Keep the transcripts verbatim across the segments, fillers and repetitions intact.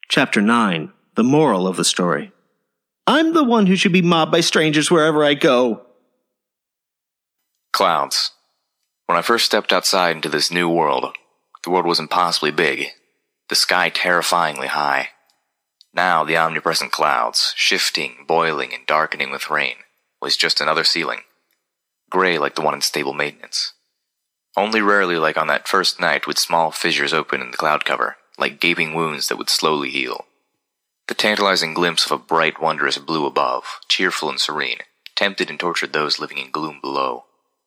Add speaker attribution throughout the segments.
Speaker 1: Chapter nine. The moral of the story. I'm the one who should be mobbed by strangers wherever I go.
Speaker 2: Clouds. When I first stepped outside into this new world, the world was impossibly big, the sky terrifyingly high. Now the omnipresent clouds, shifting, boiling, and darkening with rain, was just another ceiling, gray like the one in stable maintenance. Only rarely, like on that first night, would small fissures open in the cloud cover, like gaping wounds that would slowly heal. The tantalizing glimpse of a bright, wondrous blue above, cheerful and serene, tempted and tortured those living in gloom below.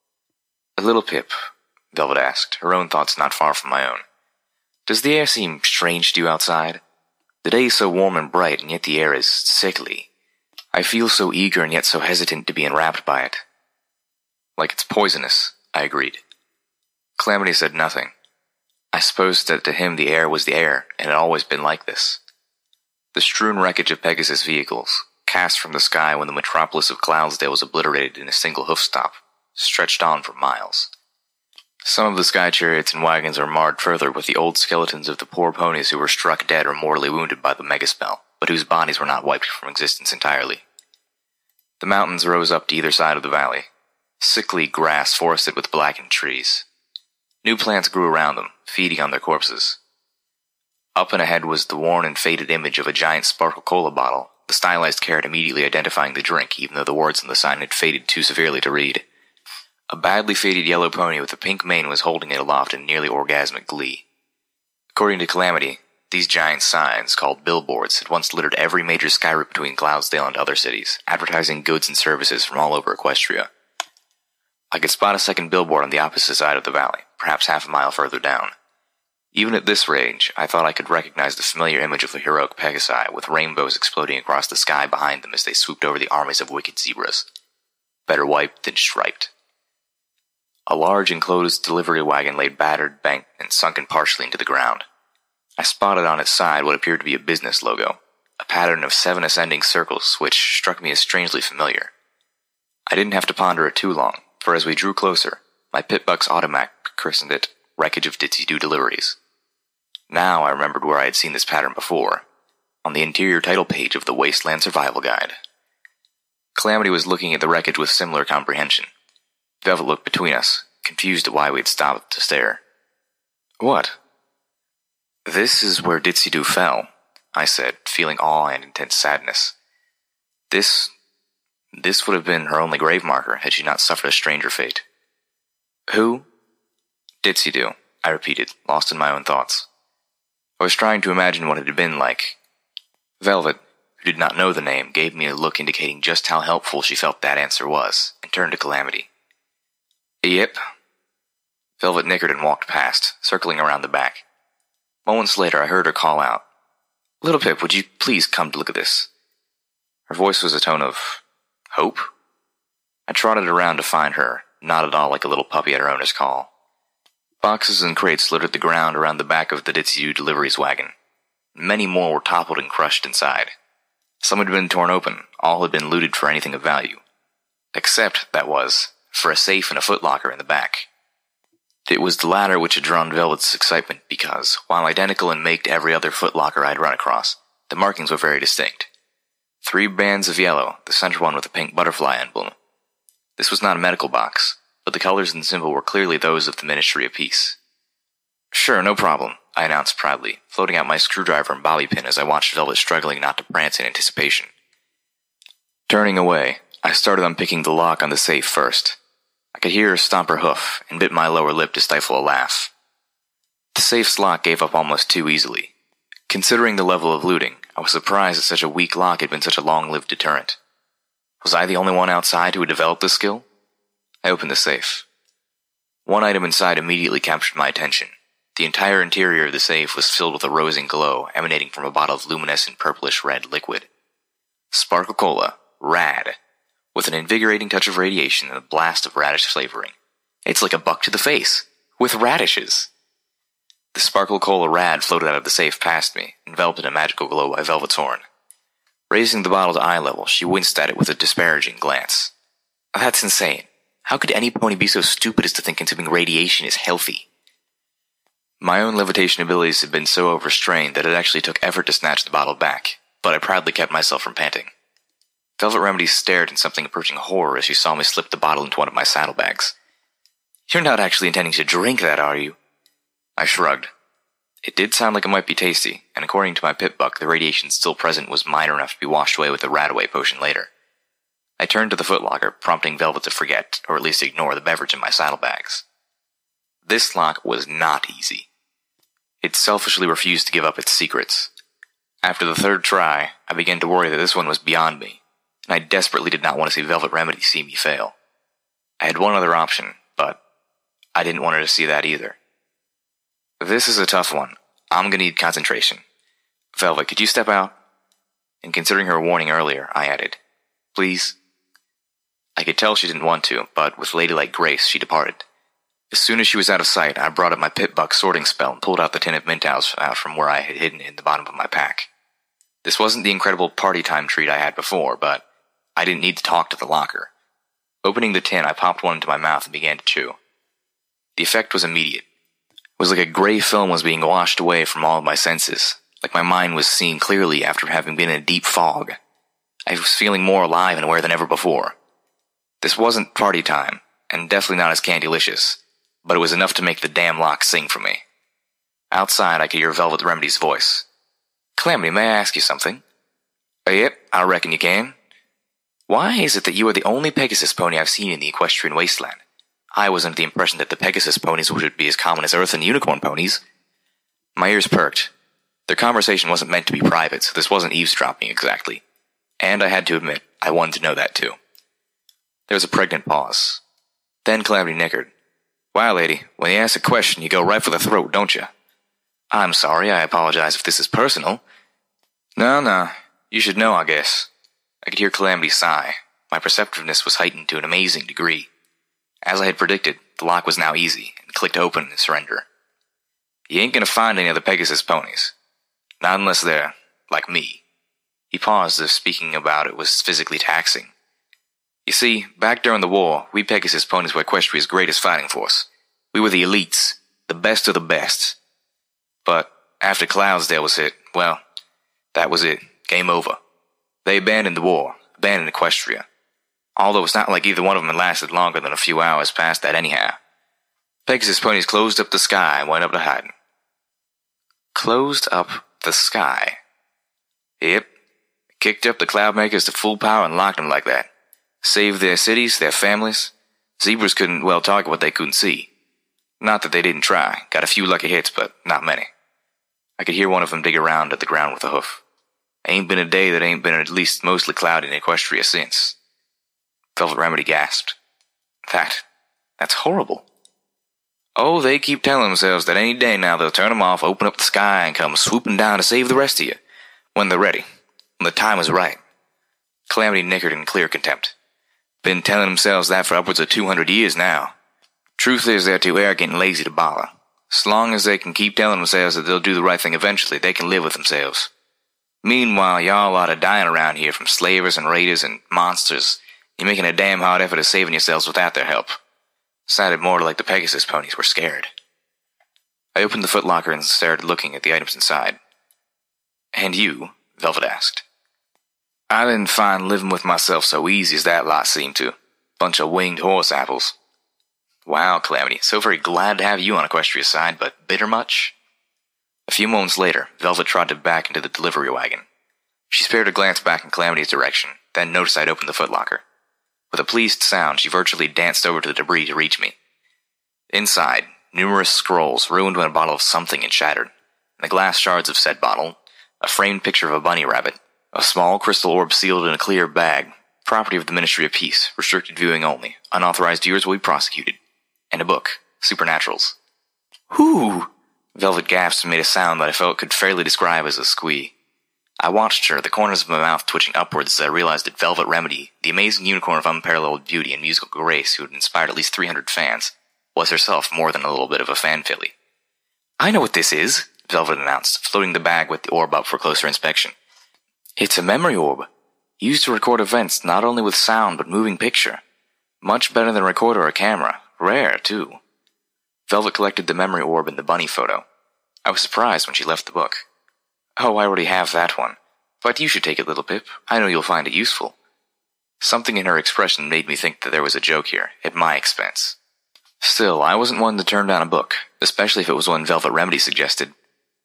Speaker 2: "A little Pip," Velvet asked, her own thoughts not far from my own. "Does the air seem strange to you outside? The day is so warm and bright, and yet the air is sickly. I feel so eager and yet so hesitant to be enwrapped by it." "Like it's poisonous," I agreed. Calamity said nothing. I suppose that to him the air was the air, and had always been like this. The strewn wreckage of Pegasus vehicles, cast from the sky when the metropolis of Cloudsdale was obliterated in a single hoofstop, stretched on for miles. Some of the sky chariots and wagons were marred further with the old skeletons of the poor ponies who were struck dead or mortally wounded by the megaspell, but whose bodies were not wiped from existence entirely. The mountains rose up to either side of the valley, sickly grass forested with blackened trees. New plants grew around them, feeding on their corpses. Up and ahead was the worn and faded image of a giant Sparkle Cola bottle, the stylized carrot immediately identifying the drink, even though the words on the sign had faded too severely to read. A badly faded yellow pony with a pink mane was holding it aloft in nearly orgasmic glee. According to Calamity, these giant signs, called billboards, had once littered every major sky route between Cloudsdale and other cities, advertising goods and services from all over Equestria. I could spot a second billboard on the opposite side of the valley, perhaps half a mile further down. Even at this range, I thought I could recognize the familiar image of the heroic Pegasi, with rainbows exploding across the sky behind them as they swooped over the armies of wicked zebras. Better wiped than striped. A large enclosed delivery wagon lay battered, banked, and sunken partially into the ground. I spotted on its side what appeared to be a business logo, a pattern of seven ascending circles which struck me as strangely familiar. I didn't have to ponder it too long, for as we drew closer, my Pitbuck's automac christened it Wreckage of Ditsy-Doo Deliveries. Now I remembered where I had seen this pattern before, on the interior title page of the Wasteland Survival Guide. Calamity was looking at the wreckage with similar comprehension. Velvet looked between us, confused at why we had stopped to stare. "What?" "This is where Ditsy-Doo fell," I said, feeling awe and intense sadness. This... this would have been her only grave marker had she not suffered a stranger fate. "Who?" "Ditsy-Doo," I repeated, lost in my own thoughts. I was trying to imagine what it had been like. Velvet, who did not know the name, gave me a look indicating just how helpful she felt that answer was, and turned to Calamity. "Yep." Velvet nickered and walked past, circling around the back. Moments later, I heard her call out, "Little Pip, would you please come to look at this?" Her voice was a tone of hope. I trotted around to find her, not at all like a little puppy at her owner's call. Boxes and crates littered the ground around the back of the Ditsy-Doo Deliveries wagon. Many more were toppled and crushed inside. Some had been torn open, all had been looted for anything of value. Except, that was, for a safe and a footlocker in the back. It was the latter which had drawn Velvet's excitement because, while identical in make to every other footlocker I had run across, the markings were very distinct. Three bands of yellow, the center one with a pink butterfly emblem. This was not a medical box, but the colors and symbol were clearly those of the Ministry of Peace. "Sure, no problem," I announced proudly, floating out my screwdriver and bobby pin as I watched Velvet struggling not to prance in anticipation. Turning away, I started unpicking the lock on the safe first. I could hear her stomp her hoof, and bit my lower lip to stifle a laugh. The safe's lock gave up almost too easily. Considering the level of looting, I was surprised that such a weak lock had been such a long-lived deterrent. Was I the only one outside who had developed this skill? I opened the safe. One item inside immediately captured my attention. The entire interior of the safe was filled with a rosy glow emanating from a bottle of luminescent purplish-red liquid. Sparkle Cola, rad, with an invigorating touch of radiation and a blast of radish flavoring. It's like a buck to the face, with radishes. The Sparkle Cola rad floated out of the safe past me, enveloped in a magical glow by Velvet's horn. Raising the bottle to eye level, she winced at it with a disparaging glance. "That's insane. How could any pony be so stupid as to think consuming radiation is healthy?" My own levitation abilities had been so overstrained that it actually took effort to snatch the bottle back, but I proudly kept myself from panting. Velvet Remedy stared in something approaching horror as she saw me slip the bottle into one of my saddlebags. "You're not actually intending to drink that, are you?" I shrugged. It did sound like it might be tasty, and according to my pit buck, the radiation still present was minor enough to be washed away with the Radaway potion later. I turned to the footlocker, prompting Velvet to forget, or at least ignore, the beverage in my saddlebags. This lock was not easy. It selfishly refused to give up its secrets. After the third try, I began to worry that this one was beyond me, and I desperately did not want to see Velvet Remedy see me fail. I had one other option, but I didn't want her to see that either. "This is a tough one. I'm gonna need concentration. Velvet, could you step out?" And considering her warning earlier, I added, "Please?" I could tell she didn't want to, but with ladylike grace, she departed. As soon as she was out of sight, I brought up my pit buck sorting spell and pulled out the tin of Mintaus out from where I had hidden it in the bottom of my pack. This wasn't the incredible party time treat I had before, but I didn't need to talk to the locker. Opening the tin, I popped one into my mouth and began to chew. The effect was immediate. It was like a gray film was being washed away from all of my senses, like my mind was seeing clearly after having been in a deep fog. I was feeling more alive and aware than ever before. This wasn't party time, and definitely not as Candylicious, but it was enough to make the damn lock sing for me. Outside, I could hear Velvet Remedy's voice. "Calamity, may I ask you something?" "Uh, yep, I reckon you can." "Why is it that you are the only Pegasus pony I've seen in the equestrian wasteland? I was under the impression that the Pegasus ponies would be as common as Earth and unicorn ponies." My ears perked. Their conversation wasn't meant to be private, so this wasn't eavesdropping exactly. And I had to admit, I wanted to know that too. There was a pregnant pause. Then Calamity nickered. "Wow, lady, when you ask a question, you go right for the throat, don't you?" "I'm sorry, I apologize if this is personal." "No, no, you should know, I guess." I could hear Calamity sigh. My perceptiveness was heightened to an amazing degree. As I had predicted, the lock was now easy, and clicked open in surrender. "You ain't gonna find any other Pegasus ponies. Not unless they're like me." He paused as if speaking about it was physically taxing. "You see, back during the war, we Pegasus ponies were Equestria's greatest fighting force. We were the elites, the best of the best. But after Cloudsdale was hit, well, that was it. Game over. They abandoned the war, abandoned Equestria. Although it's not like either one of them had lasted longer than a few hours past that anyhow. Pegasus ponies closed up the sky and went up to hiding." Closed up the sky? Yep. Kicked up the Cloudmakers to full power and locked them like that. Saved their cities, their families. Zebras couldn't well target what they couldn't see. Not that they didn't try. Got a few lucky hits, but not many. I could hear one of them dig around at the ground with a hoof. Ain't been a day that ain't been at least mostly cloudy in Equestria since. Velvet Remedy gasped. That, that's horrible. Oh, they keep telling themselves that any day now they'll turn them off, open up the sky, and come swooping down to save the rest of you. When they're ready. When the time is right. Calamity nickered in clear contempt. Been telling themselves that for upwards of two hundred years now. Truth is they're too arrogant and lazy to bother. As long as they can keep telling themselves that they'll do the right thing eventually, they can live with themselves. Meanwhile, y'all are dying around here from slavers and raiders and monsters. You're making a damn hard effort of saving yourselves without their help. Sounded more like the Pegasus ponies were scared. I opened the footlocker and started looking at the items inside. And you? Velvet asked. I didn't find living with myself so easy as that lot seemed to. Bunch of winged horse apples. Wow, Calamity, so very glad to have you on Equestria's side, but bitter much? A few moments later, Velvet trotted back into the delivery wagon. She spared a glance back in Calamity's direction, then noticed I'd opened the footlocker. With a pleased sound, she virtually danced over to the debris to reach me. Inside, numerous scrolls ruined when a bottle of something had shattered, and the glass shards of said bottle, a framed picture of a bunny rabbit, a small crystal orb sealed in a clear bag, property of the Ministry of Peace, restricted viewing only, unauthorized viewers will be prosecuted, and a book, Supernaturals. Whew! Velvet gasped and made a sound that I felt could fairly describe as a squee. I watched her, the corners of my mouth twitching upwards as I realized that Velvet Remedy, the amazing unicorn of unparalleled beauty and musical grace who had inspired at least three hundred fans, was herself more than a little bit of a fan filly. I know what this is, Velvet announced, floating the bag with the orb up for closer inspection. It's a memory orb, used to record events not only with sound but moving picture. Much better than a recorder or camera, rare too. Velvet collected the memory orb in the bunny photo, I was surprised when she left the book. "Oh, I already have that one. But you should take it, little Pip. I know you'll find it useful." Something in her expression made me think that there was a joke here, at my expense. Still, I wasn't one to turn down a book, especially if it was one Velvet Remedy suggested.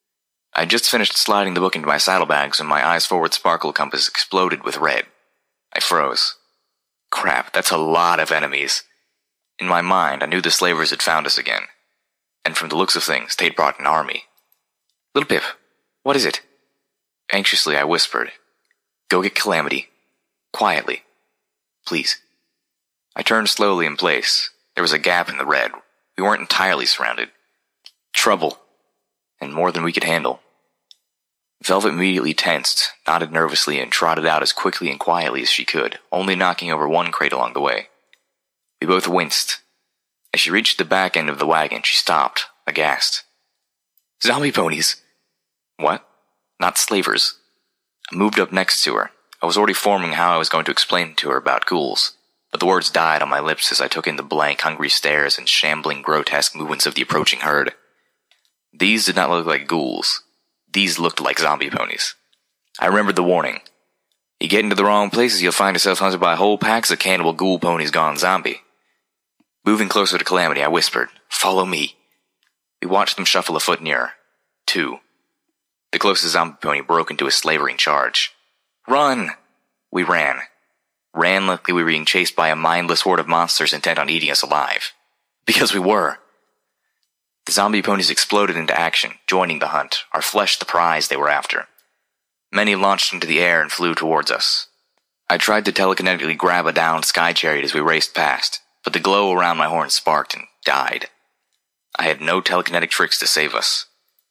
Speaker 2: I had just finished sliding the book into my saddlebags when my eyes forward sparkle compass exploded with red. I froze. Crap, that's a lot of enemies. In my mind, I knew the slavers had found us again. And from the looks of things, they'd brought an army. "Little Pip, what is it?" Anxiously, I whispered, "Go get Calamity. Quietly. Please." I turned slowly in place. There was a gap in the red. We weren't entirely surrounded. Trouble. And more than we could handle. Velvet immediately tensed, nodded nervously, and trotted out as quickly and quietly as she could, only knocking over one crate along the way. We both winced. As she reached the back end of the wagon, she stopped, aghast. "Zombie ponies!" "What?" "Not slavers." I moved up next to her. I was already forming how I was going to explain to her about ghouls, but the words died on my lips as I took in the blank, hungry stares and shambling, grotesque movements of the approaching herd. These did not look like ghouls. These looked like zombie ponies. I remembered the warning. You get into the wrong places, you'll find yourself hunted by whole packs of cannibal ghoul ponies gone zombie. Moving closer to Calamity, I whispered, "Follow me." We watched them shuffle a foot nearer. Two. The closest zombie pony broke into a slavering charge. "Run!" We ran. Ran like we were being chased by a mindless horde of monsters intent on eating us alive. Because we were. The zombie ponies exploded into action, joining the hunt, our flesh the prize they were after. Many launched into the air and flew towards us. I tried to telekinetically grab a downed sky chariot as we raced past, but the glow around my horn sparked and died. I had no telekinetic tricks to save us.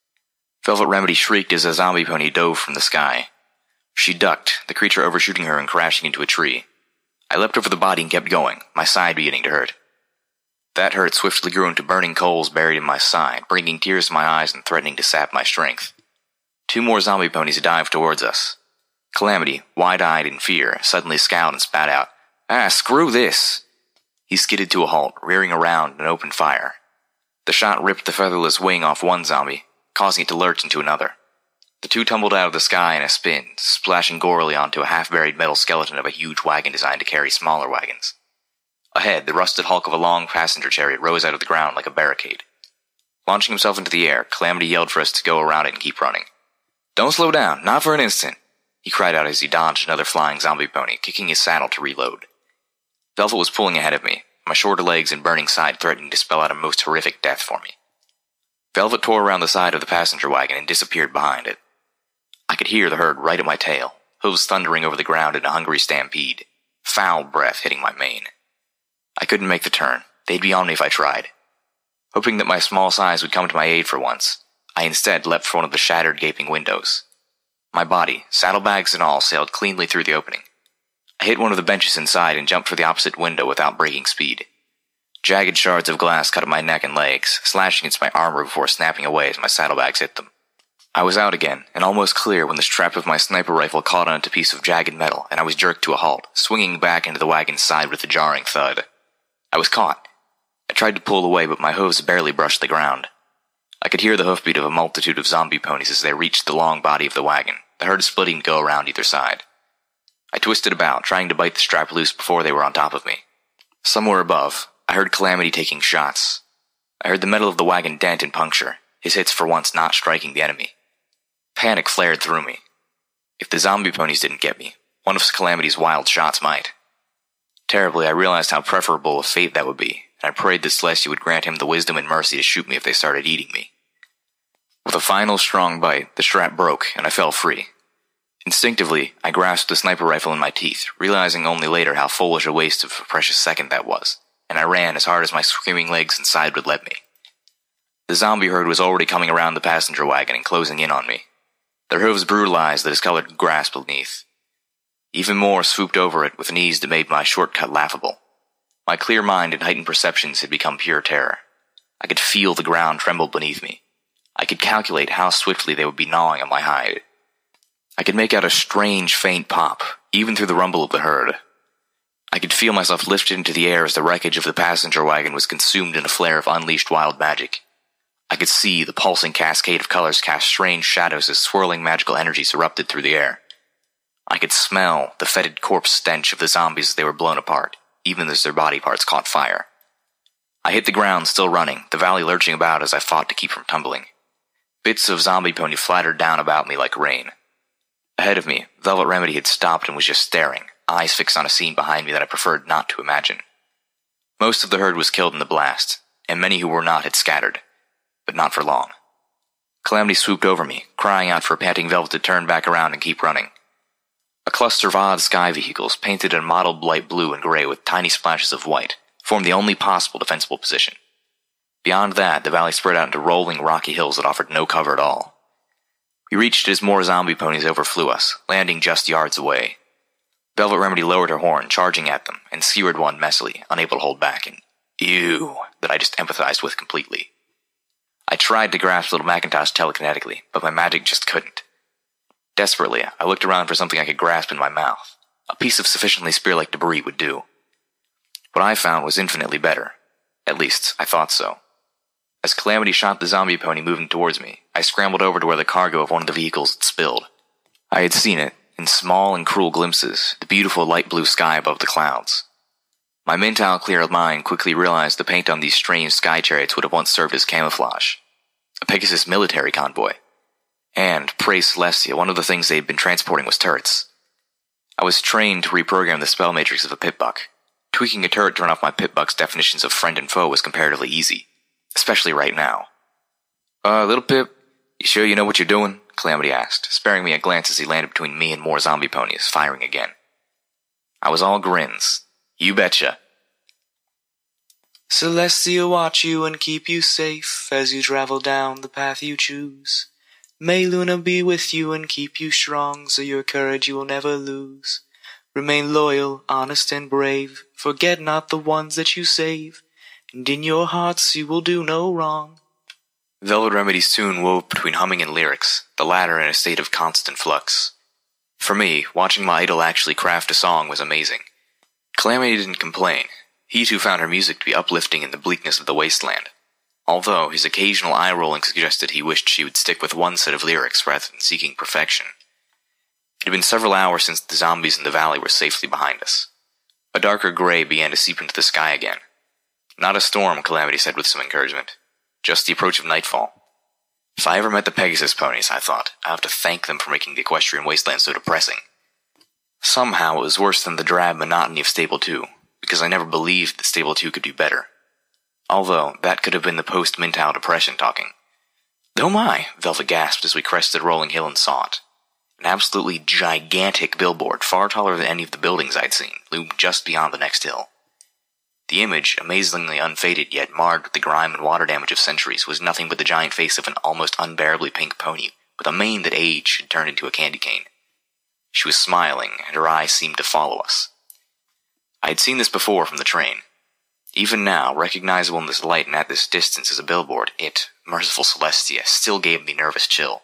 Speaker 2: Velvet Remedy shrieked as a zombie pony dove from the sky. She ducked, the creature overshooting her and crashing into a tree. I leapt over the body and kept going, my side beginning to hurt. That hurt swiftly grew into burning coals buried in my side, bringing tears to my eyes and threatening to sap my strength. Two more zombie ponies dived towards us. Calamity, wide-eyed in fear, suddenly scowled and spat out, "Ah, screw this!" He skidded to a halt, rearing around and opened fire. The shot ripped the featherless wing off one zombie, causing it to lurch into another. The two tumbled out of the sky in a spin, splashing gorily onto a half-buried metal skeleton of a huge wagon designed to carry smaller wagons. Ahead, the rusted hulk of a long passenger chariot rose out of the ground like a barricade. Launching himself into the air, Calamity yelled for us to go around it and keep running. "Don't slow down, not for an instant," he cried out as he dodged another flying zombie pony, kicking his saddle to reload. Velvet was pulling ahead of me, my shorter legs and burning side threatening to spell out a most horrific death for me. Velvet tore around the side of the passenger wagon and disappeared behind it. I could hear the herd right at my tail, hooves thundering over the ground in a hungry stampede, foul breath hitting my mane. I couldn't make the turn. They'd be on me if I tried. Hoping that my small size would come to my aid for once, I instead leapt for one of the shattered, gaping windows. My body, saddlebags and all, sailed cleanly through the opening. I hit one of the benches inside and jumped for the opposite window without breaking speed. Jagged shards of glass cut at my neck and legs, slashing against my armor before snapping away as my saddlebags hit them. I was out again, and almost clear when the strap of my sniper rifle caught on a piece of jagged metal, and I was jerked to a halt, swinging back into the wagon's side with a jarring thud. I was caught. I tried to pull away, but my hooves barely brushed the ground. I could hear the hoofbeat of a multitude of zombie ponies as they reached the long body of the wagon, the herd splitting to go around either side. I twisted about, trying to bite the strap loose before they were on top of me. Somewhere above, I heard Calamity taking shots. I heard the metal of the wagon dent and puncture, his hits for once not striking the enemy. Panic flared through me. If the zombie ponies didn't get me, one of Calamity's wild shots might. Terribly, I realized how preferable a fate that would be, and I prayed that Celestia would grant him the wisdom and mercy to shoot me if they started eating me. With a final strong bite, the strap broke, and I fell free. Instinctively, I grasped the sniper rifle in my teeth, realizing only later how foolish a waste of a precious second that was, and I ran as hard as my screaming legs and side would let me. The zombie herd was already coming around the passenger wagon and closing in on me. Their hooves brutalized the discolored grass beneath. Even more swooped over it with an ease that made my shortcut laughable. My clear mind and heightened perceptions had become pure terror. I could feel the ground tremble beneath me. I could calculate how swiftly they would be gnawing at my hide. I could make out a strange, faint pop, even through the rumble of the herd. I could feel myself lifted into the air as the wreckage of the passenger wagon was consumed in a flare of unleashed wild magic. I could see the pulsing cascade of colors cast strange shadows as swirling magical energies erupted through the air. I could smell the fetid corpse stench of the zombies as they were blown apart, even as their body parts caught fire. I hit the ground, still running, the valley lurching about as I fought to keep from tumbling. Bits of zombie pony flattered down about me like rain. Ahead of me, Velvet Remedy had stopped and was just staring, eyes fixed on a scene behind me that I preferred not to imagine. Most of the herd was killed in the blast, and many who were not had scattered, but not for long. Calamity swooped over me, crying out for panting Velvet to turn back around and keep running. A cluster of odd sky vehicles, painted in mottled light blue and gray with tiny splashes of white, formed the only possible defensible position. Beyond that, the valley spread out into rolling rocky hills that offered no cover at all. We reached it as more zombie ponies overflew us, landing just yards away. Velvet Remedy lowered her horn, charging at them, and skewered one messily, unable to hold back, and ew, that I just empathized with completely. I tried to grasp little Macintosh telekinetically, but my magic just couldn't. Desperately, I looked around for something I could grasp in my mouth. A piece of sufficiently spear-like debris would do. What I found was infinitely better. At least, I thought so. As Calamity shot the zombie pony moving towards me, I scrambled over to where the cargo of one of the vehicles had spilled. I had seen it, in small and cruel glimpses, the beautiful light blue sky above the clouds. My mental clear mind quickly realized the paint on these strange sky chariots would have once served as camouflage. A Pegasus military convoy. And, praise Celestia, one of the things they had been transporting was turrets. I was trained to reprogram the spell matrix of a Pip-Buck. Tweaking a turret to run off my Pip-Buck's definitions of friend and foe was comparatively easy. Especially right now. Uh, little Pip, you sure you know what you're doing? Calamity asked, sparing me a glance as he landed between me and more zombie ponies, firing again. I was all grins. You betcha.
Speaker 3: Celestia watch you and keep you safe as you travel down the path you choose. May Luna be with you and keep you strong, so your courage you will never lose. Remain loyal, honest, and brave. Forget not the ones that you save, and in your hearts you will do no wrong.
Speaker 2: Velvet Remedy's tune wove between humming and lyrics, the latter in a state of constant flux. For me, watching my idol actually craft a song was amazing. Calamity didn't complain. He too found her music to be uplifting in the bleakness of the wasteland. Although his occasional eye-rolling suggested he wished she would stick with one set of lyrics rather than seeking perfection. It had been several hours since the zombies in the valley were safely behind us. A darker gray began to seep into the sky again. Not a storm, Calamity said with some encouragement. Just the approach of nightfall. If I ever met the Pegasus ponies, I thought, I'd have to thank them for making the equestrian wasteland so depressing. Somehow it was worse than the drab monotony of Stable two, because I never believed that Stable two could do better. Although, that could have been the post-Mintow depression talking. Oh my, Velvet gasped as we crested a rolling hill and saw it. An absolutely gigantic billboard, far taller than any of the buildings I'd seen, loomed just beyond the next hill. The image, amazingly unfaded yet marred with the grime and water damage of centuries, was nothing but the giant face of an almost unbearably pink pony, with a mane that age had turned into a candy cane. She was smiling, and her eyes seemed to follow us. I had seen this before from the train. Even now, recognizable in this light and at this distance as a billboard, it, merciful Celestia, still gave me a nervous chill.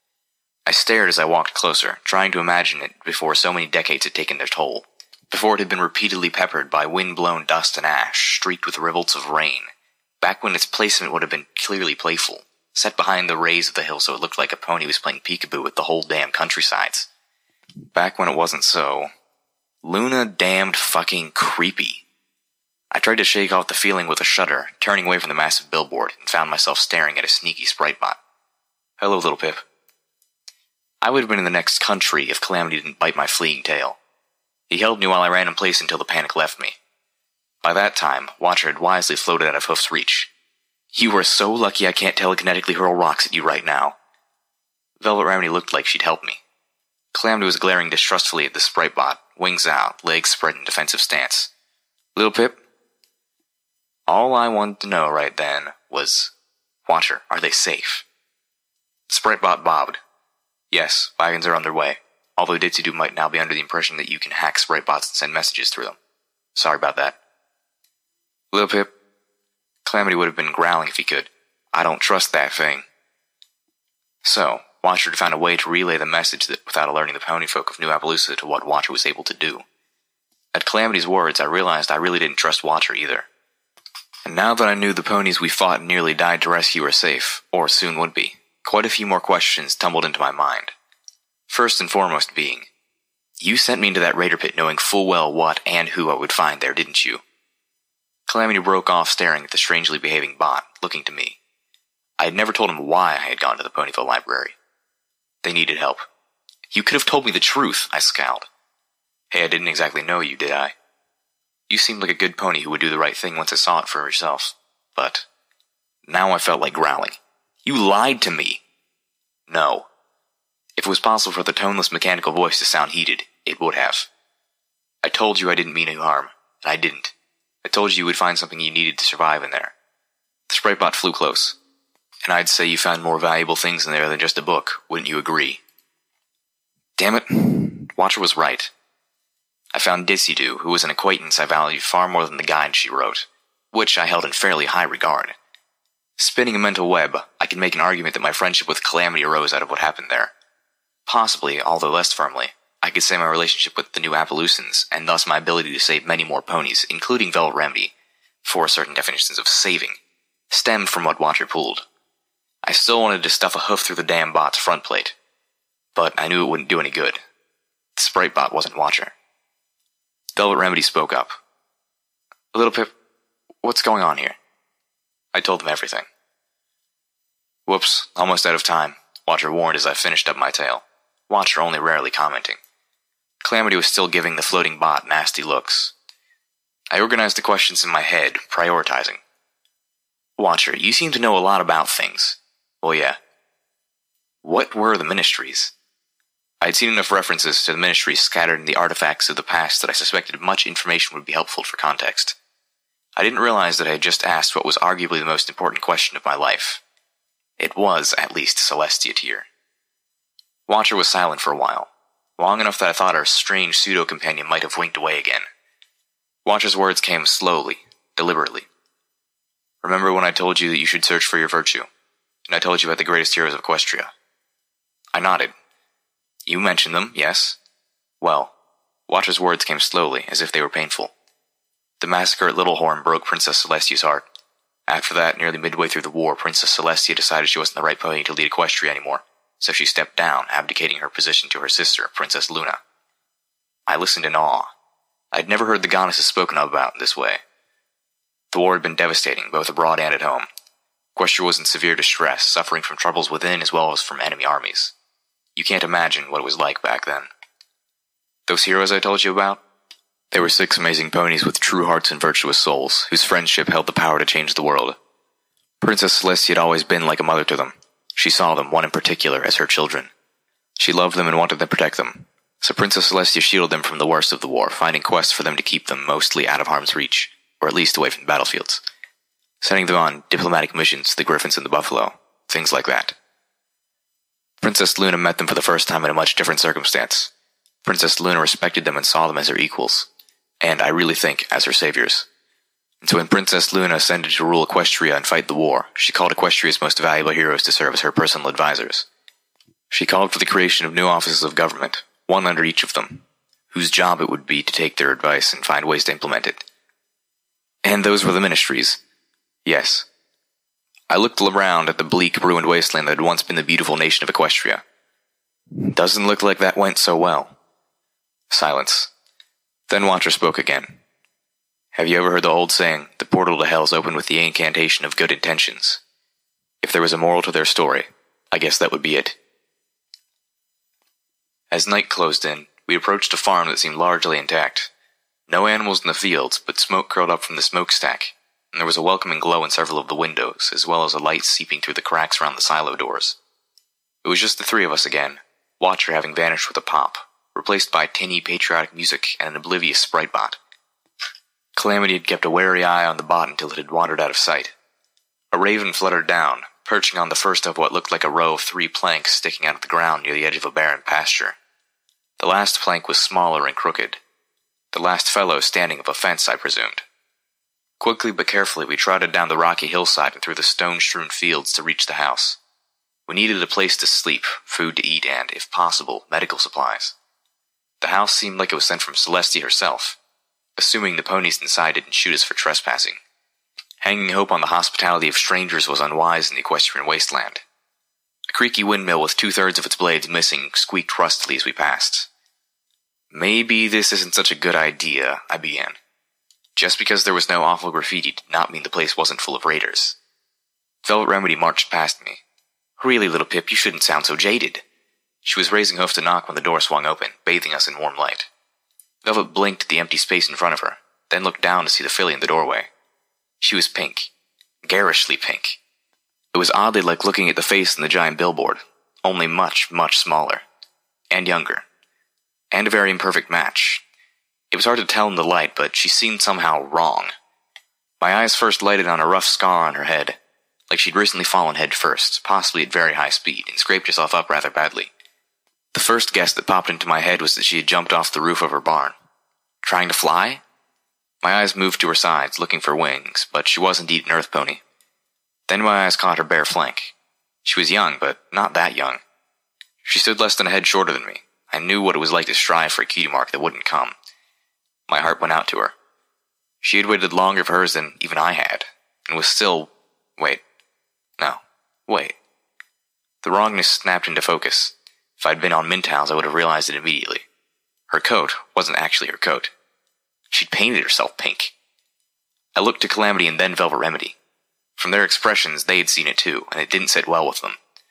Speaker 2: I stared as I walked closer, trying to imagine it before so many decades had taken their toll, before it had been repeatedly peppered by wind-blown dust and ash, streaked with rivulets of rain, back when its placement would have been clearly playful, set behind the rays of the hill so it looked like a pony was playing peekaboo with the whole damn countrysides. Back when it wasn't so. Luna damned fucking creepy. I tried to shake off the feeling with a shudder, turning away from the massive billboard, and found myself staring at a sneaky sprite bot. Hello, little Pip. I would have been in the next country if Calamity didn't bite my fleeing tail. He held me while I ran in place until the panic left me. By that time, Watcher had wisely floated out of Hoof's reach. You are so lucky I can't telekinetically hurl rocks at you right now. Velvet Remedy looked like she'd help me. Calamity was glaring distrustfully at the sprite bot, wings out, legs spread in defensive stance. Little Pip? All I wanted to know right then was, Watcher, are they safe? The sprite bot bobbed. Yes, wagons are underway, although Ditsudu might now be under the impression that you can hack sprite bots and send messages through them. Sorry about that. Little Pip? Calamity would have been growling if he could. I don't trust that thing. So, Watcher had found a way to relay the message that without alerting the pony folk of New Appaloosa to what Watcher was able to do. At Calamity's words, I realized I really didn't trust Watcher either. And now that I knew the ponies we fought and nearly died to rescue were safe, or soon would be, quite a few more questions tumbled into my mind. First and foremost being, you sent me into that raider pit knowing full well what and who I would find there, didn't you? Calamity broke off, staring at the strangely behaving bot, looking to me. I had never told him why I had gone to the Ponyville library. They needed help. You could have told me the truth, I scowled. Hey, I didn't exactly know you, did I? You seemed like a good pony who would do the right thing once I saw it for herself. But now I felt like growling. You lied to me. No. If it was possible for the toneless mechanical voice to sound heated, it would have. I told you I didn't mean any harm, and I didn't. I told you you would find something you needed to survive in there. The sprite bot flew close, and I'd say you found more valuable things in there than just a book, wouldn't you agree? Damn it, Watcher was right. I found Dissy-Doo, who was an acquaintance I valued far more than the guide she wrote, which I held in fairly high regard. Spinning a mental web, I can make an argument that my friendship with Calamity arose out of what happened there. Possibly, although less firmly, I could say my relationship with the new Appaloosans, and thus my ability to save many more ponies, including Velvet Remedy, for certain definitions of saving, stemmed from what Watcher pulled. I still wanted to stuff a hoof through the damn bot's front plate, but I knew it wouldn't do any good. The sprite bot wasn't Watcher. Velvet Remedy spoke up. Little Pip, what's going on here? I told them everything. Whoops, almost out of time, Watcher warned as I finished up my tale. Watcher only rarely commenting. Calamity was still giving the floating bot nasty looks. I organized the questions in my head, prioritizing. Watcher, you seem to know a lot about things. Well, yeah. What were the ministries? I had seen enough references to the ministries scattered in the artifacts of the past that I suspected much information would be helpful for context. I didn't realize that I had just asked what was arguably the most important question of my life. It was, at least, Celestia tier. Watcher was silent for a while, long enough that I thought our strange pseudo-companion might have winked away again. Watcher's words came slowly, deliberately. Remember when I told you that you should search for your virtue, and I told you about the greatest heroes of Equestria? I nodded. You mentioned them, yes? Well, Watcher's words came slowly, as if they were painful. The massacre at Littlehorn broke Princess Celestia's heart. After that, nearly midway through the war, Princess Celestia decided she wasn't the right pony to lead Equestria anymore, so she stepped down, abdicating her position to her sister, Princess Luna. I listened in awe. I'd never heard the goddesses spoken of about in this way. The war had been devastating, both abroad and at home. Equestria was in severe distress, suffering from troubles within as well as from enemy armies. You can't imagine what it was like back then. Those heroes I told you about? They were six amazing ponies with true hearts and virtuous souls, whose friendship held the power to change the world. Princess Celestia had always been like a mother to them. She saw them, one in particular, as her children. She loved them and wanted to protect them, so Princess Celestia shielded them from the worst of the war, finding quests for them to keep them mostly out of harm's reach, or at least away from the battlefields. Sending them on diplomatic missions to the Griffins and the Buffalo, things like that. Princess Luna met them for the first time in a much different circumstance. Princess Luna respected them and saw them as her equals, and I really think as her saviors. And so when Princess Luna ascended to rule Equestria and fight the war, she called Equestria's most valuable heroes to serve as her personal advisors. She called for the creation of new offices of government, one under each of them, whose job it would be to take their advice and find ways to implement it. And those were the ministries. Yes. I looked around at the bleak, ruined wasteland that had once been the beautiful nation of Equestria. Doesn't look like that went so well. Silence. Then Watcher spoke again. Have you ever heard the old saying, the portal to hell is open with the incantation of good intentions? If there was a moral to their story, I guess that would be it. As night closed in, we approached a farm that seemed largely intact. No animals in the fields, but smoke curled up from the smokestack, and there was a welcoming glow in several of the windows, as well as a light seeping through the cracks around the silo doors. It was just the three of us again, Watcher having vanished with a pop, replaced by tinny patriotic music and an oblivious sprite bot. Calamity had kept a wary eye on the bot until it had wandered out of sight. A raven fluttered down, perching on the first of what looked like a row of three planks sticking out of the ground near the edge of a barren pasture. The last plank was smaller and crooked. The last fellow standing of a fence, I presumed. Quickly but carefully we trotted down the rocky hillside and through the stone-strewn fields to reach the house. We needed a place to sleep, food to eat, and, if possible, medical supplies. The house seemed like it was sent from Celestia herself, assuming the ponies inside didn't shoot us for trespassing. Hanging hope on the hospitality of strangers was unwise in the equestrian wasteland. A creaky windmill with two-thirds of its blades missing squeaked rustily as we passed. Maybe this isn't such a good idea, I began. Just because there was no awful graffiti did not mean the place wasn't full of raiders. Velvet Remedy marched past me. Really, little Pip, you shouldn't sound so jaded. She was raising hoof to knock when the door swung open, bathing us in warm light. Velvet blinked at the empty space in front of her, then looked down to see the filly in the doorway. She was pink. Garishly pink. It was oddly like looking at the face in the giant billboard, only much, much smaller. And younger. And a very imperfect match. It was hard to tell in the light, but she seemed somehow wrong. My eyes first lighted on a rough scar on her head, like she'd recently fallen head first, possibly at very high speed, and scraped herself up rather badly. The first guess that popped into my head was that she had jumped off the roof of her barn. Trying to fly? My eyes moved to her sides, looking for wings, but she was indeed an earth pony. Then my eyes caught her bare flank. She was young, but not that young. She stood less than a head shorter than me. I knew what it was like to strive for a cutie mark that wouldn't come. My heart went out to her. She had waited longer for hers than even I had, and was still... Wait. No. Wait. The wrongness snapped into focus. If I'd been on Mintows, I would have realized it immediately. Her coat wasn't actually her coat. She'd painted herself pink. I looked to Calamity and then Velvet Remedy. From their expressions, they had seen it too, and it didn't sit well with them.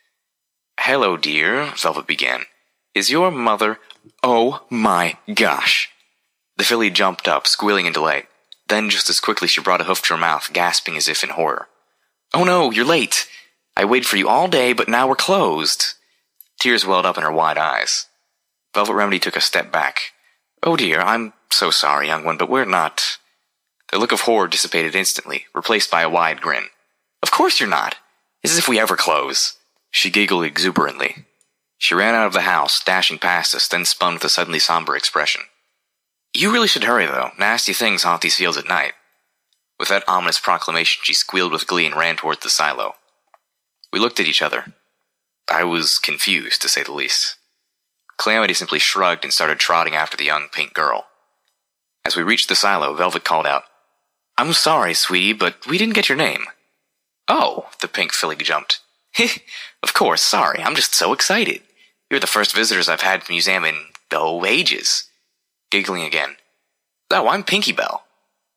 Speaker 2: "Hello, dear," Velvet began. "Is your mother—" "Oh my gosh!" The filly jumped up, squealing in delight. Then, just as quickly, she brought a hoof to her mouth, gasping as if in horror. "Oh no, you're late! I waited for you all day, but now we're closed." Tears welled up in her wide eyes. Velvet Remedy took a step back. "Oh dear, I'm so sorry, young one, but we're not—" The look of horror dissipated instantly, replaced by a wide grin. "Of course you're not! As if we ever close!" She giggled exuberantly. She ran out of the house, dashing past us, then spun with a suddenly somber expression. "You really should hurry, though. Nasty things haunt these fields at night." With that ominous proclamation, she squealed with glee and ran towards the silo. We looked at each other. I was confused, to say the least. Calamity simply shrugged and started trotting after the young pink girl. As we reached the silo, Velvet called out, "I'm sorry, sweetie, but we didn't get your name." "Oh," the pink filly jumped. "Of course, sorry, I'm just so excited. You're the first visitors I've had to the museum in, oh, ages." Giggling again. "Oh, I'm Pinky Bell."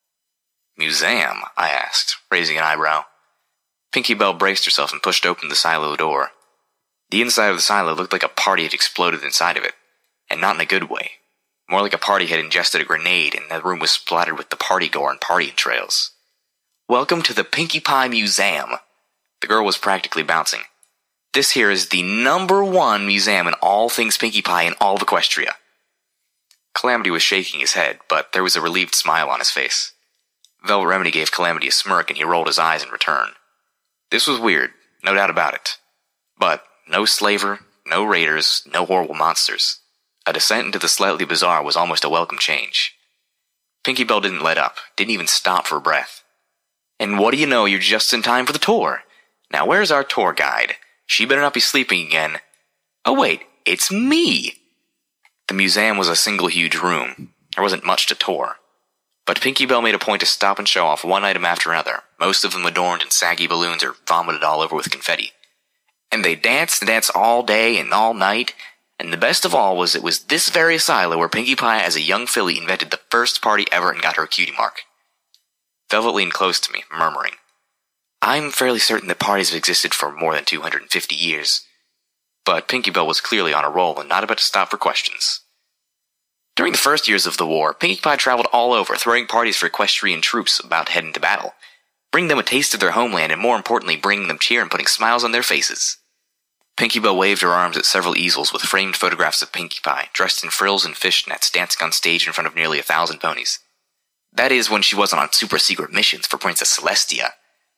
Speaker 2: "Museum?" I asked, raising an eyebrow. Pinky Bell braced herself and pushed open the silo door. The inside of the silo looked like a party had exploded inside of it, and not in a good way. More like a party had ingested a grenade, and the room was splattered with the party gore and party entrails. "Welcome to the Pinkie Pie Museum." The girl was practically bouncing. "This here is the number one museum in all things Pinkie Pie in all of Equestria." Calamity was shaking his head, but there was a relieved smile on his face. Velvet Remedy gave Calamity a smirk, and he rolled his eyes in return. This was weird, no doubt about it. But no slaver, no raiders, no horrible monsters. A descent into the slightly bizarre was almost a welcome change. Pinky Bell didn't let up, didn't even stop for breath. "And what do you know, you're just in time for the tour. Now where's our tour guide? She better not be sleeping again. Oh wait, it's me!" The museum was a single huge room. There wasn't much to tour. But Pinky Bell made a point to stop and show off one item after another, most of them adorned in saggy balloons or vomited all over with confetti. And they danced and danced all day and all night, and the best of all was it was this very silo where Pinkie Pie as a young filly invented the first party ever and got her a cutie mark. Velvet leaned close to me, murmuring, "I'm fairly certain that parties have existed for more than two hundred fifty years. But Pinky Bell was clearly on a roll and not about to stop for questions. During the first years of the war, Pinkie Pie traveled all over, throwing parties for equestrian troops about to head into battle, bring them a taste of their homeland, and more importantly, bringing them cheer and putting smiles on their faces." Pinky Bell waved her arms at several easels with framed photographs of Pinkie Pie, dressed in frills and fishnets, dancing on stage in front of nearly a thousand ponies. That is, when she wasn't on super-secret missions for Princess Celestia.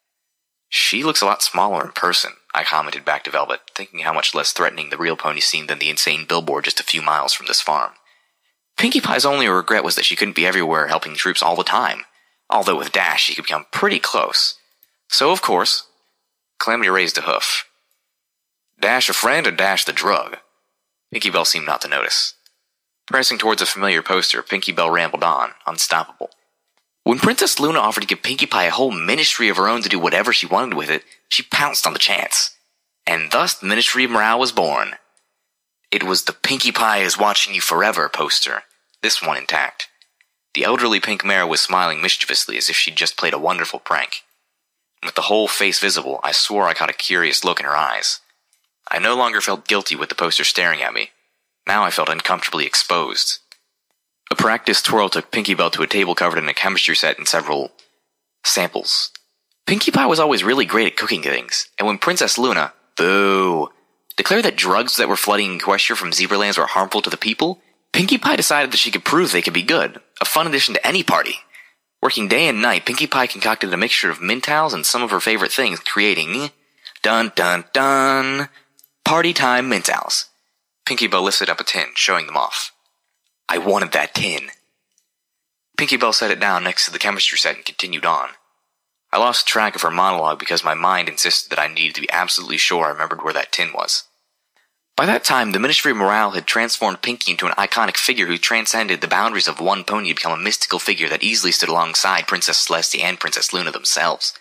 Speaker 2: "She looks a lot smaller in person," I commented back to Velvet, thinking how much less threatening the real pony seemed than the insane billboard just a few miles from this farm. Pinkie Pie's only regret was that she couldn't be everywhere helping troops all the time, although with Dash she could become pretty close. So, of course, Calamity raised a hoof. "Dash a friend or Dash the drug?" Pinky Bell seemed not to notice. Pressing towards a familiar poster, Pinky Bell rambled on, unstoppable. When Princess Luna offered to give Pinkie Pie a whole ministry of her own to do whatever she wanted with it, she pounced on the chance. And thus the Ministry of Morale was born. It was the Pinkie Pie is watching you forever poster, this one intact. The elderly pink mare was smiling mischievously as if she'd just played a wonderful prank. And with the whole face visible, I swore I caught a curious look in her eyes. I no longer felt guilty with the poster staring at me. Now I felt uncomfortably exposed. A practiced twirl took Pinkie Bell to a table covered in a chemistry set and several samples. Pinkie Pie was always really great at cooking things, and when Princess Luna, boo, declared that drugs that were flooding Equestria from Zebralands were harmful to the people, Pinkie Pie decided that she could prove they could be good, a fun addition to any party. Working day and night, Pinkie Pie concocted a mixture of Mintowels and some of her favorite things, creating dun dun dun party time Mintowels. Pinkie Bell lifted up a tin, showing them off. I wanted that tin. Pinkie Bell set it down next to the chemistry set and continued on. I lost track of her monologue because my mind insisted that I needed to be absolutely sure I remembered where that tin was. By that time, the Ministry of Morale had transformed Pinkie into an iconic figure who transcended the boundaries of one pony to become a mystical figure that easily stood alongside Princess Celestia and Princess Luna themselves.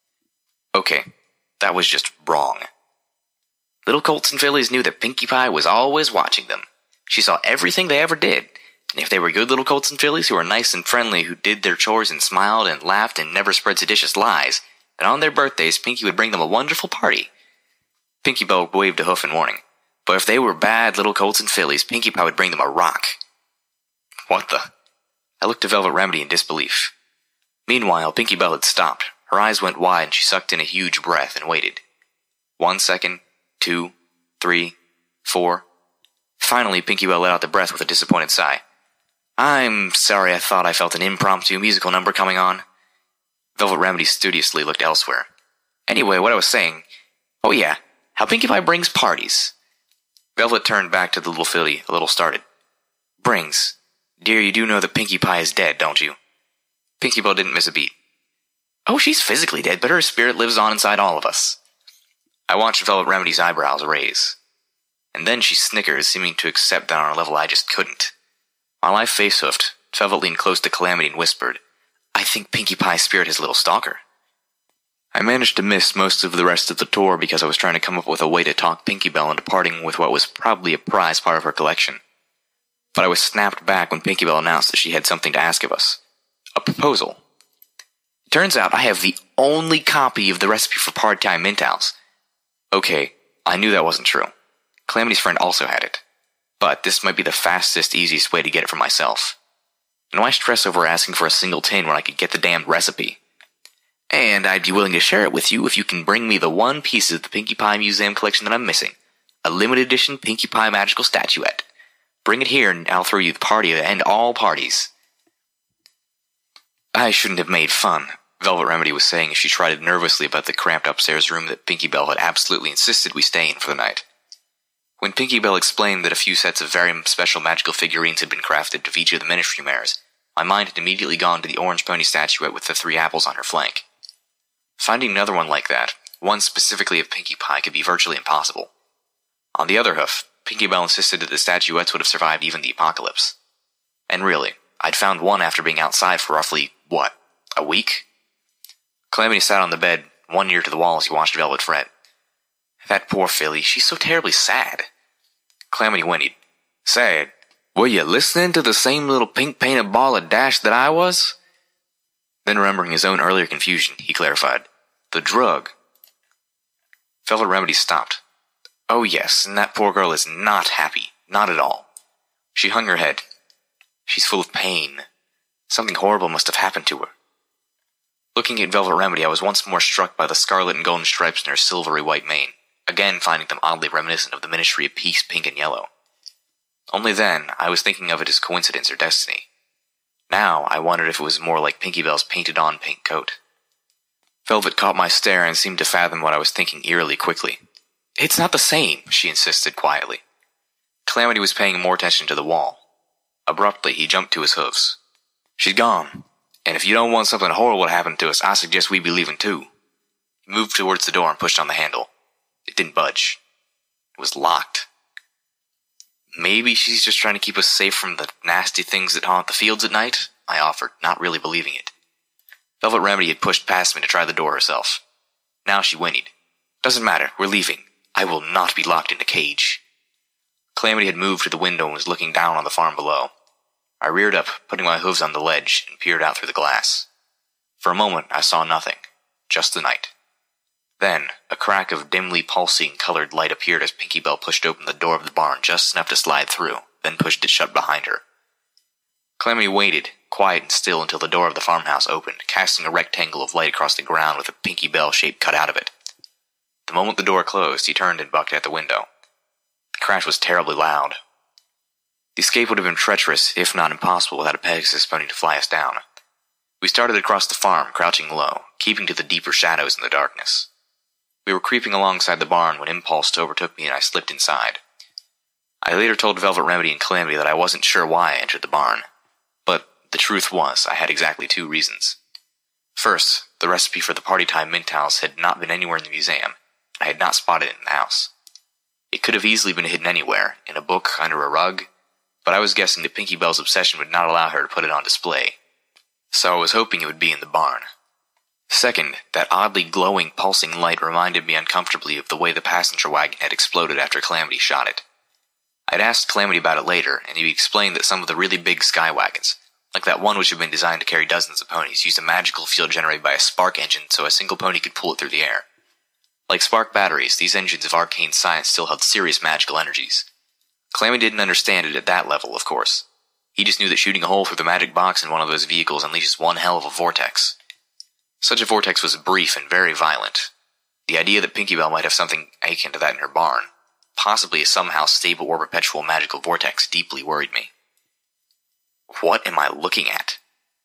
Speaker 2: Okay, that was just wrong. Little colts and fillies knew that Pinkie Pie was always watching them. She saw everything they ever did, and if they were good little colts and fillies who were nice and friendly, who did their chores and smiled and laughed and never spread seditious lies, then on their birthdays Pinkie would bring them a wonderful party. Pinkie Bell waved a hoof in warning. But if they were bad little colts and fillies, Pinkie Pie would bring them a rock. What the? I looked to Velvet Remedy in disbelief. Meanwhile, Pinkie Bell had stopped. Her eyes went wide and she sucked in a huge breath and waited. One second, two, three, four. Finally, Pinkie Bell let out the breath with a disappointed sigh. I'm sorry, I thought I felt an impromptu musical number coming on. Velvet Remedy studiously looked elsewhere. Anyway, what I was saying... Oh yeah, how Pinkie Pie brings parties. Velvet turned back to the little filly, a little started. Brings. Dear, you do know that Pinkie Pie is dead, don't you? Pinkie Bell didn't miss a beat. Oh, she's physically dead, but her spirit lives on inside all of us. I watched Velvet Remedy's eyebrows raise. And then she snickered, seeming to accept that on a level I just couldn't. While I face-hoofed, Velvet leaned close to Calamity and whispered, I think Pinkie Pie's spirit is a little stalker. I managed to miss most of the rest of the tour because I was trying to come up with a way to talk Pinkie Bell into parting with what was probably a prized part of her collection. But I was snapped back when Pinkie Bell announced that she had something to ask of us. A proposal. It turns out I have the only copy of the recipe for part-time Mintowels. Okay, I knew that wasn't true. Calamity's friend also had it. But this might be the fastest, easiest way to get it for myself. And why stress over asking for a single tin when I could get the damned recipe? And I'd be willing to share it with you if you can bring me the one piece of the Pinkie Pie Museum collection that I'm missing. A limited edition Pinkie Pie magical statuette. Bring it here and I'll throw you the party to end all parties. I shouldn't have made fun, Velvet Remedy was saying as she trotted nervously about the cramped upstairs room that Pinkie Bell had absolutely insisted we stay in for the night. When Pinkie Bell explained that a few sets of very special magical figurines had been crafted to feature the Ministry mares, my mind had immediately gone to the orange pony statuette with the three apples on her flank. Finding another one like that, one specifically of Pinkie Pie, could be virtually impossible. On the other hoof, Pinkie Bell insisted that the statuettes would have survived even the apocalypse. And really, I'd found one after being outside for roughly, what, a week? Calamity sat on the bed, one ear to the wall as he watched Velvet fret. That poor filly, she's so terribly sad. Calamity whinnied. Sad? Were you listening to the same little pink-painted ball of dash that I was? Then remembering his own earlier confusion, he clarified. The drug. Velvet Remedy stopped. Oh yes, and that poor girl is not happy. Not at all. She hung her head. She's full of pain. Something horrible must have happened to her. Looking at Velvet Remedy, I was once more struck by the scarlet and golden stripes in her silvery white mane, again finding them oddly reminiscent of the Ministry of Peace, pink and yellow. Only then, I was thinking of it as coincidence or destiny. Now, I wondered if it was more like Pinkie Bell's painted-on pink coat. Velvet caught my stare and seemed to fathom what I was thinking eerily quickly. It's not the same, she insisted quietly. Calamity was paying more attention to the wall. Abruptly, he jumped to his hoofs. She's gone, and if you don't want something horrible to happen to us, I suggest we be leaving too. He moved towards the door and pushed on the handle. It didn't budge. It was locked. Maybe she's just trying to keep us safe from the nasty things that haunt the fields at night, I offered, not really believing it. Velvet Remedy had pushed past me to try the door herself. Now she whinnied. Doesn't matter, we're leaving. I will not be locked in a cage. Calamity had moved to the window and was looking down on the farm below. I reared up, putting my hooves on the ledge, and peered out through the glass. For a moment, I saw nothing, just the night. Then, a crack of dimly pulsing colored light appeared as Pinky Bell pushed open the door of the barn just enough to slide through, then pushed it shut behind her. Calamity waited, quiet and still, until the door of the farmhouse opened, casting a rectangle of light across the ground with a Pinky Bell shape cut out of it. The moment the door closed, he turned and bucked at the window. The crash was terribly loud. The escape would have been treacherous, if not impossible, without a Pegasus pony to fly us down. We started across the farm, crouching low, keeping to the deeper shadows in the darkness. We were creeping alongside the barn when impulse overtook me and I slipped inside. I later told Velvet Remedy and Calamity that I wasn't sure why I entered the barn, but the truth was I had exactly two reasons. First, the recipe for the Party Time Mint House had not been anywhere in the museum. I had not spotted it in the house. It could have easily been hidden anywhere, in a book, under a rug, but I was guessing that Pinky Bell's obsession would not allow her to put it on display, so I was hoping it would be in the barn. Second, that oddly glowing, pulsing light reminded me uncomfortably of the way the passenger wagon had exploded after Calamity shot it. I'd asked Calamity about it later, and he explained that some of the really big sky wagons, like that one which had been designed to carry dozens of ponies, used a magical field generated by a spark engine so a single pony could pull it through the air. Like spark batteries, these engines of arcane science still held serious magical energies. Calamity didn't understand it at that level, of course. He just knew that shooting a hole through the magic box in one of those vehicles unleashes one hell of a vortex. Such a vortex was brief and very violent. The idea that Pinky Bell might have something akin to that in her barn, possibly a somehow stable or perpetual magical vortex, deeply worried me. What am I looking at?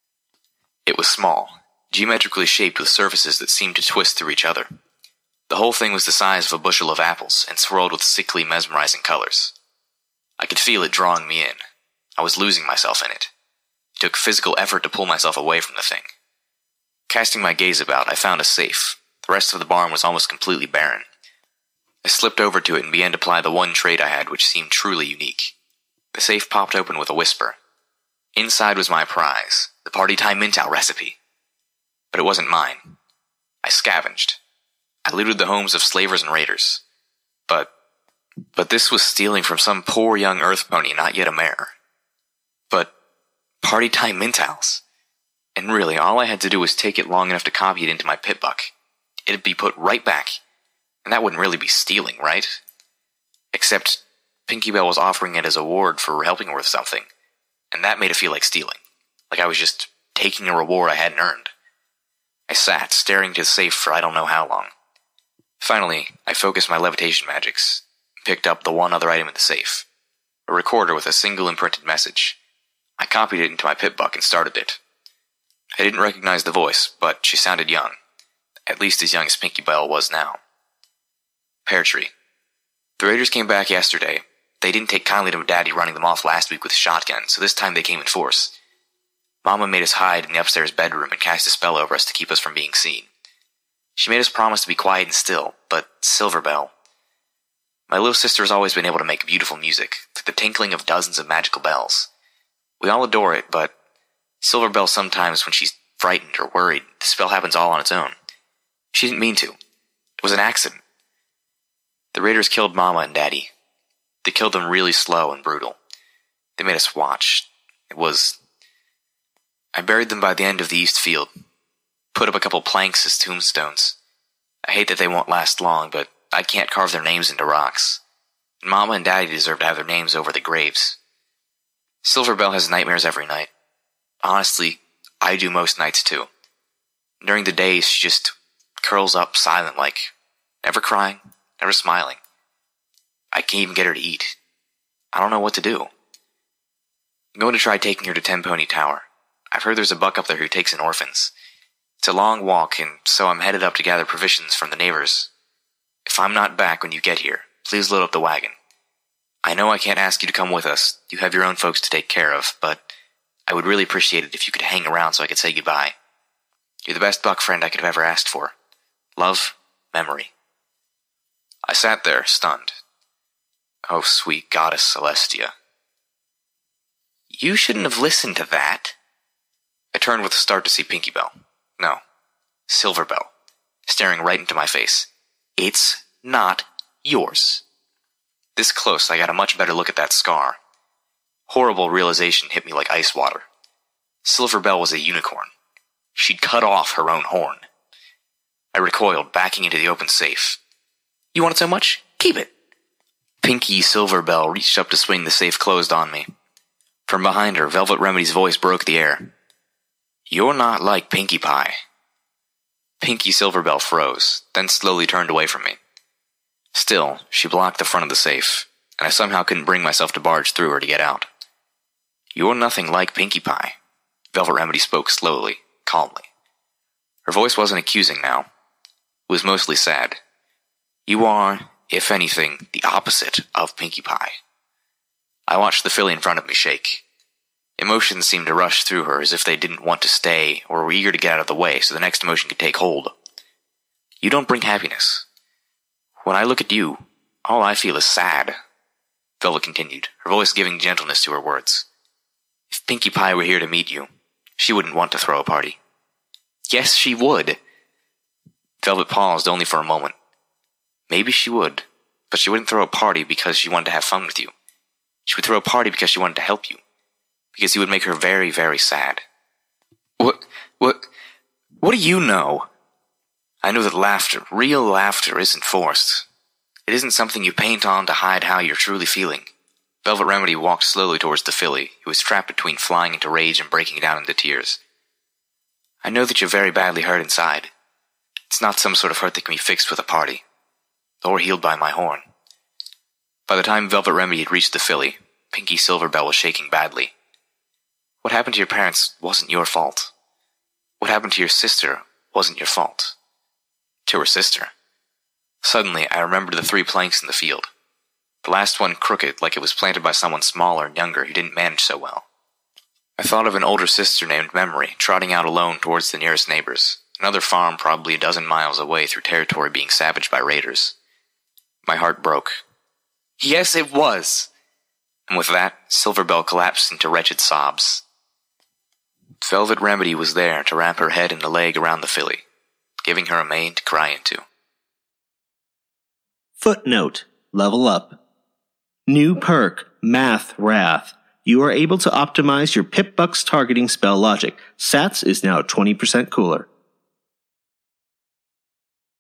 Speaker 2: It was small, geometrically shaped with surfaces that seemed to twist through each other. The whole thing was the size of a bushel of apples and swirled with sickly, mesmerizing colors. I could feel it drawing me in. I was losing myself in it. It took physical effort to pull myself away from the thing. Casting my gaze about, I found a safe. The rest of the barn was almost completely barren. I slipped over to it and began to apply the one trait I had which seemed truly unique. The safe popped open with a whisper. Inside was my prize, the Party Time Mintow recipe. But it wasn't mine. I scavenged. I looted the homes of slavers and raiders. But, but this was stealing from some poor young earth pony, not yet a mare. But, Party Time Mintows. And really, all I had to do was take it long enough to copy it into my pit buck. It'd be put right back. And that wouldn't really be stealing, right? Except, Pinky Bell was offering it as a reward for helping her with something. And that made it feel like stealing. Like I was just taking a reward I hadn't earned. I sat, staring into the safe for I don't know how long. Finally, I focused my levitation magics, and picked up the one other item in the safe. A recorder with a single imprinted message. I copied it into my pit buck and started it. I didn't recognize the voice, but she sounded young. At least as young as Pinky Bell was now. Pear Tree. The raiders came back yesterday. They didn't take kindly to Daddy running them off last week with a shotgun, so this time they came in force. Mama made us hide in the upstairs bedroom and cast a spell over us to keep us from being seen. She made us promise to be quiet and still, but Silver Bell... My little sister has always been able to make beautiful music, like the tinkling of dozens of magical bells. We all adore it, but Silver Bell sometimes, when she's frightened or worried, the spell happens all on its own. She didn't mean to. It was an accident. The raiders killed Mama and Daddy. They killed them really slow and brutal. They made us watch. It was... I buried them by the end of the east field. Put up a couple planks as tombstones. I hate that they won't last long, but I can't carve their names into rocks. And Mama and Daddy deserve to have their names over the graves. Silver Bell has nightmares every night. Honestly, I do most nights too. During the day, she just curls up silent like, never crying, never smiling. I can't even get her to eat. I don't know what to do. I'm going to try taking her to Ten Pony Tower. I've heard there's a buck up there who takes in orphans. It's a long walk, and so I'm headed up to gather provisions from the neighbors. If I'm not back when you get here, please load up the wagon. I know I can't ask you to come with us. You have your own folks to take care of, but I would really appreciate it if you could hang around so I could say goodbye. You're the best buck friend I could have ever asked for. Love, Memory. I sat there, stunned. Oh, sweet goddess Celestia. You shouldn't have listened to that. I turned with a start to see Pinky Bell. No. Silverbell. Staring right into my face. It's not yours. This close, I got a much better look at that scar. Horrible realization hit me like ice water. Silverbell was a unicorn. She'd cut off her own horn. I recoiled, backing into the open safe. You want it so much? Keep it. Pinky Silverbell reached up to swing the safe closed on me. From behind her, Velvet Remedy's voice broke the air. You're not like Pinkie Pie. Pinky Silverbell froze, then slowly turned away from me. Still, she blocked the front of the safe, and I somehow couldn't bring myself to barge through her to get out. You're nothing like Pinkie Pie. Velvet Remedy spoke slowly, calmly. Her voice wasn't accusing now. It was mostly sad. You are, if anything, the opposite of Pinkie Pie. I watched the filly in front of me shake. Emotions seemed to rush through her as if they didn't want to stay or were eager to get out of the way so the next emotion could take hold. You don't bring happiness. When I look at you, all I feel is sad. Velvet continued, her voice giving gentleness to her words. If Pinkie Pie were here to meet you, she wouldn't want to throw a party. Yes, she would. Velvet paused only for a moment. Maybe she would, but she wouldn't throw a party because she wanted to have fun with you. She would throw a party because she wanted to help you. Because you would make her very, very sad. What, what, what do you know? I know that laughter, real laughter, isn't forced. It isn't something you paint on to hide how you're truly feeling. Velvet Remedy walked slowly towards the filly, who was trapped between flying into rage and breaking down into tears. I know that you're very badly hurt inside. It's not some sort of hurt that can be fixed with a party, or healed by my horn. By the time Velvet Remedy had reached the filly, Pinky Silverbell was shaking badly. What happened to your parents wasn't your fault. What happened to your sister wasn't your fault. To her sister. Suddenly, I remembered the three planks in the field. The last one crooked, like it was planted by someone smaller and younger who didn't manage so well. I thought of an older sister named Memory, trotting out alone towards the nearest neighbors, another farm probably a dozen miles away through territory being savaged by raiders. My heart broke. Yes, it was! And with that, Silverbell collapsed into wretched sobs. Velvet Remedy was there to wrap her head and a leg around the filly, giving her a mane to cry into.
Speaker 1: Footnote. Level up. New perk, Math Wrath. You are able to optimize your Pip-Buck's targeting spell logic. Sats is now twenty percent cooler.